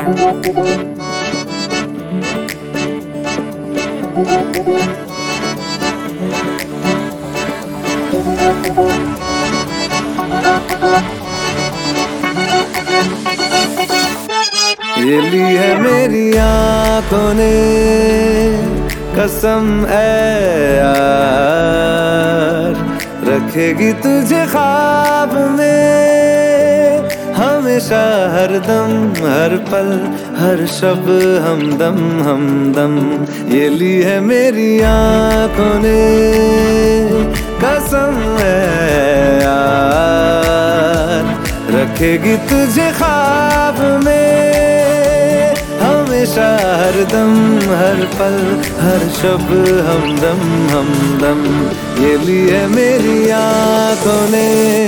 ये ली है मेरी आंखों ने कसम ऐ यार, रखेगी तुझे ख्वाब में हमेशा, हर दम हर पल हर शब हमदम हमदम। ये ली है मेरी आंखों ने कसम ऐ यार, रखेगी तुझे ख्वाब में हमेशा, हर दम हर पल हर शब हमदम हमदम। ये ली है मेरी आंखों ने।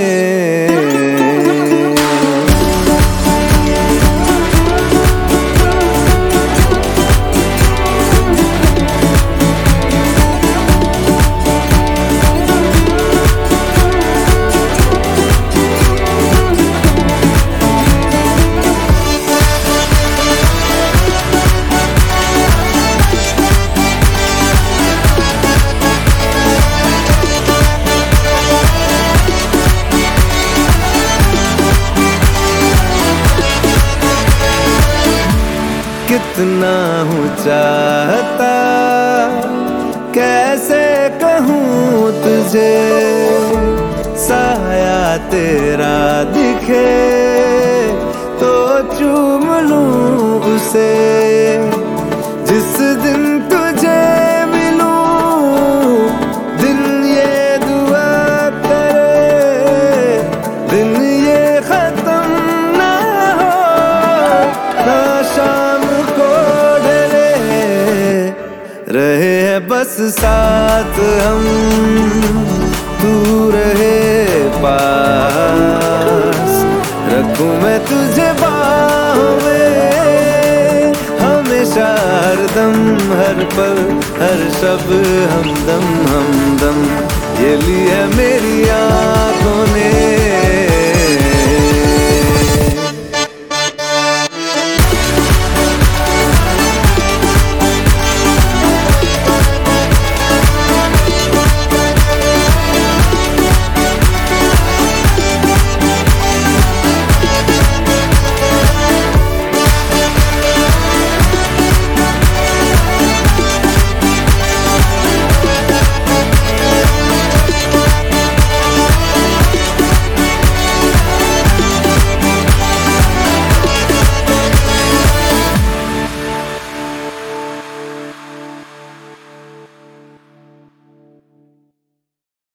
कितना हूँ चाहता कैसे कहूँ तुझे, साया तेरा दिखे तो चूम लूँ उसे। जिस दिन तुझे मिलूं दिन ये दुआ करे, दिन ये खत्म ना हो ना शाम रहे है बस साथ हम, तू रहे पास, रखूं मैं तुझे बाहों में हमेशा, हर दम हर पल हर शब हमदम हमदम। ये ली है मेरी आंखों ने